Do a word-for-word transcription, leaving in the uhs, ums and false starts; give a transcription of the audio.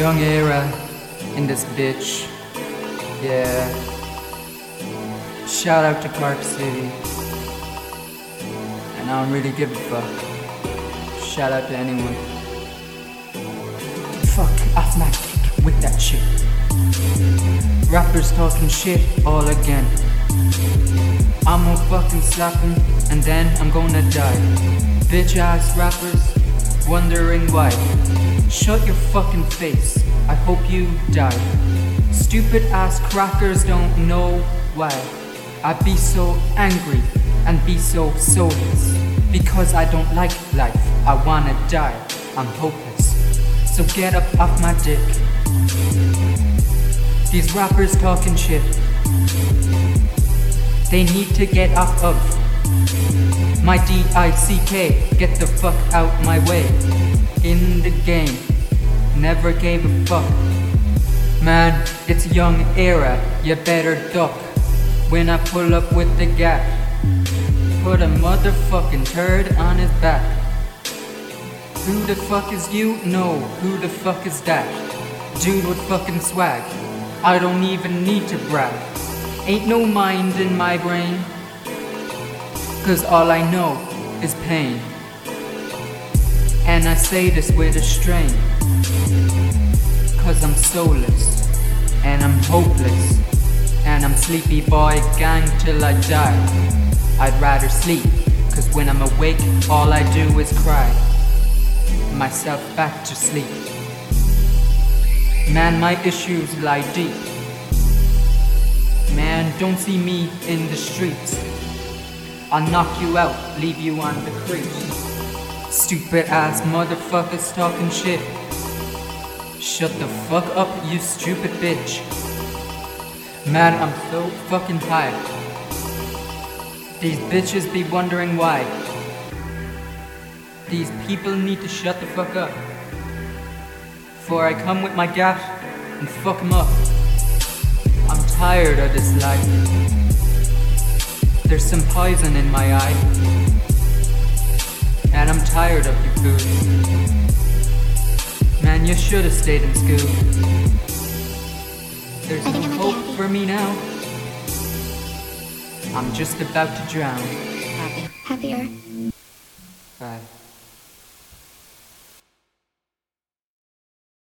Young era in this bitch. Yeah. Shout out to Clark City. And I don't really give a fuck. Shout out to anyone. Fuck off my dick with that shit. Rappers talking shit all again. I'm gonna fucking slap him and then I'm gonna die. Bitch ass rappers wondering why. Shut your fucking face, I hope you die. Stupid ass crackers don't know why I be so angry and be so soulless. Because I don't like life, I wanna die, I'm hopeless. So get up off my dick. These rappers talking shit, they need to get off of my D I C K, get the fuck out my way. In the game, never gave a fuck. Man, it's young era, you better duck. When I pull up with the gap, put a motherfucking turd on his back. Who the fuck is you? No, who the fuck is that? Dude with fucking swag, I don't even need to brag. Ain't no mind in my brain, cause all I know is pain. And I say this with a strain, cause I'm soulless, and I'm hopeless, and I'm sleepy boy gang till I die. I'd rather sleep, cause when I'm awake all I do is cry myself back to sleep. Man, my issues lie deep. Man, don't see me in the streets. I'll knock you out, leave you on the crease. Stupid ass motherfuckers talking shit. Shut the fuck up, you stupid bitch. Man, I'm so fucking high. These bitches be wondering why. These people need to shut the fuck up before I come with my gat and fuck them up. I'm tired of this life. There's some poison in my eye, and I'm tired of your booze. Man, you should have stayed in school. There's no hope for me now. I'm just about to drown. Happy. Happier. Bye.